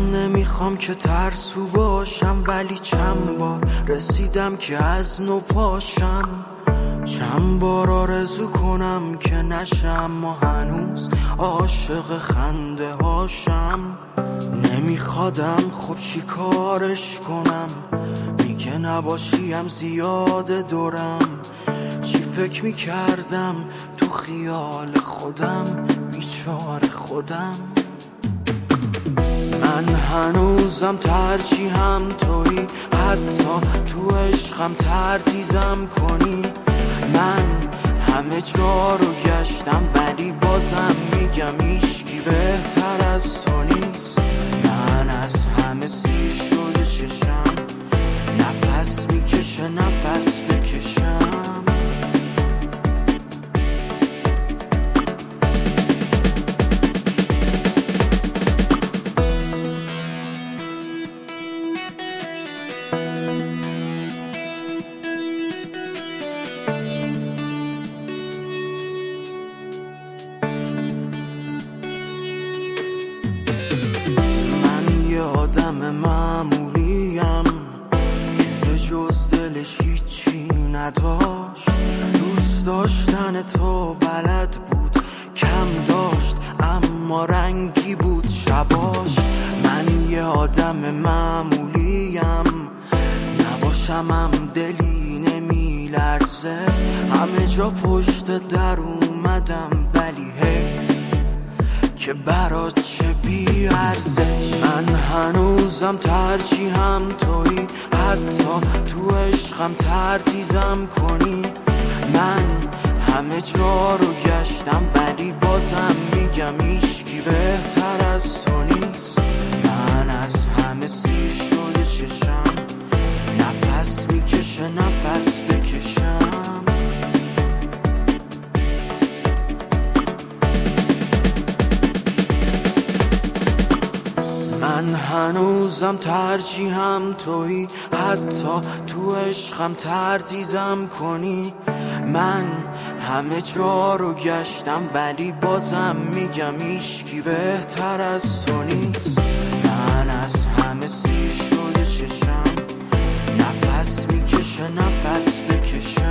نمیخوام که ترسو باشم، ولی چند بار رسیدم که از نو پاشم. چند بار آرزو کنم که نشم، ما هنوز عاشق خنده هاشم. نمیخوادم خب چی کارش کنم، میگه نباشیم زیاده دورم. چی فکر میکردم تو خیال خودم، بیچاره خودم. من هنوزم ترجیحم تویی، حتی تو عشقم تردیدم کنی. من همه جا رو گشتم ولی بازم میگم هیچکی بهتر از تو نیست. من از همه سیر شده چشم، نفس میکشه نفس بکشم. آدم معمولیم که به جز دلش هیچی نداشت. دوست داشتن تو بلد بود، کم داشت اما رنگی بود شباش. من یه آدم معمولیم، نباشمم دلی نمیلرزه. همه جا پشت در اومدم ولی حیف که برات چه بی ارزش. من هنوزم ترجیحم تویی، حتی تو عشقم تردیدم کنی. من همه جا رو گشتم ولی بازم میگم هیچکی بهتر از تو نیست. من از همه سیر شده چشم، نفس میکشه نفس بکشم. من هنوزم ترجیحم تویی، حتی تو عشقم تردیدم کنی. من همه جا رو گشتم ولی بازم میگم هیچکی بهتر از تو نیست. من از همه سیر شده چشم، نفس میکشه نفس بکشم.